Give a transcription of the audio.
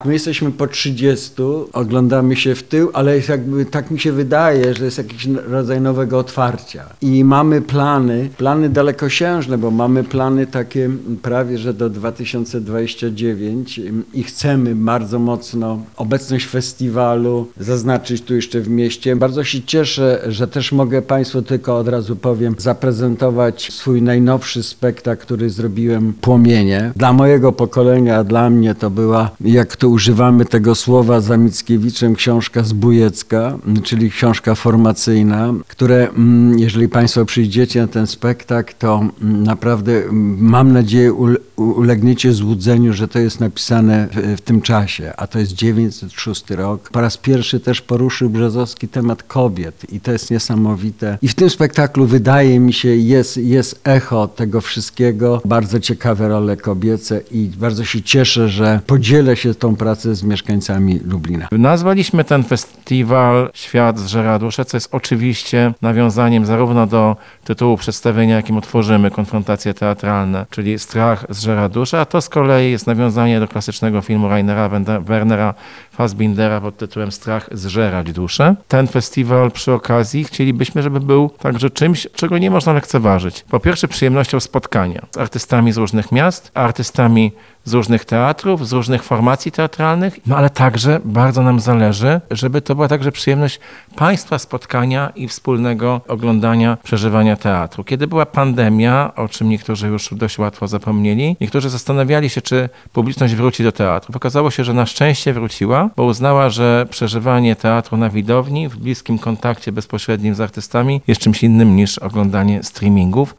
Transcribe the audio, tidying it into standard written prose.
My jesteśmy po 30, oglądamy się w tył, ale jest jakby, tak mi się wydaje, że jest jakiś rodzaj nowego otwarcia. I mamy plany dalekosiężne, bo mamy plany takie prawie, że do 2029 i chcemy bardzo mocno obecność festiwalu zaznaczyć tu jeszcze w mieście. Bardzo się cieszę, że też mogę Państwu, tylko od razu powiem, zaprezentować swój najnowszy spektakl, który zrobiłem, Płomienie. Dla mojego pokolenia, dla mnie to była, jak to używamy tego słowa za Mickiewiczem, książka zbójecka, czyli książka formacyjna, które, jeżeli Państwo przyjdziecie na ten spektakl, to naprawdę mam nadzieję ulegniecie złudzeniu, że to jest napisane w tym czasie, a to jest 906 rok. Po raz pierwszy też poruszył Brzozowski temat kobiet i to jest niesamowite. I w tym spektaklu, wydaje mi się, jest echo tego wszystkiego, bardzo ciekawe role kobiece i bardzo się cieszę, że podzielę się tą pracę z mieszkańcami Lublina. Nazwaliśmy ten festiwal Świat zżera duszę, co jest oczywiście nawiązaniem zarówno do tytułu przedstawienia, jakim otworzymy, Konfrontacje teatralne, czyli Strach zżera duszę, a to z kolei jest nawiązanie do klasycznego filmu Rainera Wernera Fassbindera pod tytułem Strach zżerać duszę. Ten festiwal przy okazji chcielibyśmy, żeby był także czymś, czego nie można lekceważyć. Po pierwsze, przyjemnością spotkania z artystami z różnych miast, artystami z różnych teatrów, z różnych formacji teatralnych, no ale także bardzo nam zależy, żeby to była także przyjemność Państwa spotkania i wspólnego oglądania, przeżywania teatru. Kiedy była pandemia, o czym niektórzy już dość łatwo zapomnieli, niektórzy zastanawiali się, czy publiczność wróci do teatru. Okazało się, że na szczęście wróciła, bo uznała, że przeżywanie teatru na widowni, w bliskim kontakcie bezpośrednim z artystami jest czymś innym niż oglądanie streamingów.